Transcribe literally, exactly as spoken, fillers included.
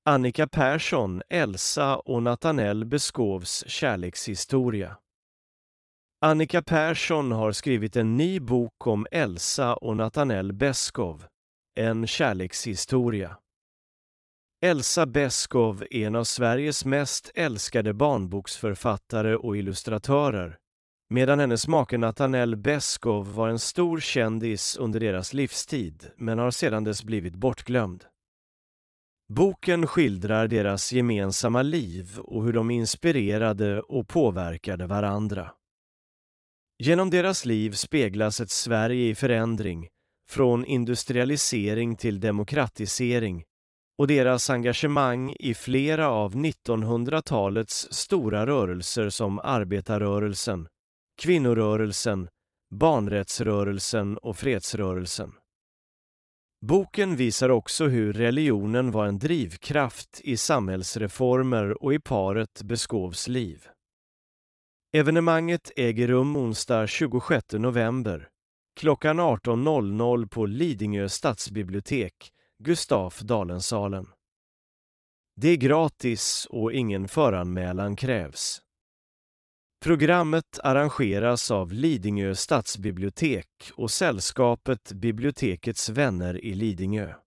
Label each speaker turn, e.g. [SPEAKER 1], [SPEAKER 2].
[SPEAKER 1] Annika Persson, Elsa och Nathanael Beskovs kärlekshistoria. Annika Persson har skrivit en ny bok om Elsa och Nathanael Beskov, en kärlekshistoria. Elsa Beskov är en av Sveriges mest älskade barnboksförfattare och illustratörer, medan hennes make Nathanael Beskov var en stor kändis under deras livstid men har sedan dess blivit bortglömd. Boken skildrar deras gemensamma liv och hur de inspirerade och påverkade varandra. Genom deras liv speglas ett Sverige i förändring, från industrialisering till demokratisering, och deras engagemang i flera av nittonhundratalets stora rörelser som arbetarrörelsen, kvinnorörelsen, barnrättsrörelsen och fredsrörelsen. Boken visar också hur religionen var en drivkraft i samhällsreformer och i paret Beskovs liv. Evenemanget äger rum onsdag tjugosjätte november, klockan arton noll noll på Lidingö stadsbibliotek, Gustaf Dalensalen. Det är gratis och ingen föranmälan krävs. Programmet arrangeras av Lidingö stadsbibliotek och sällskapet Bibliotekets vänner i Lidingö.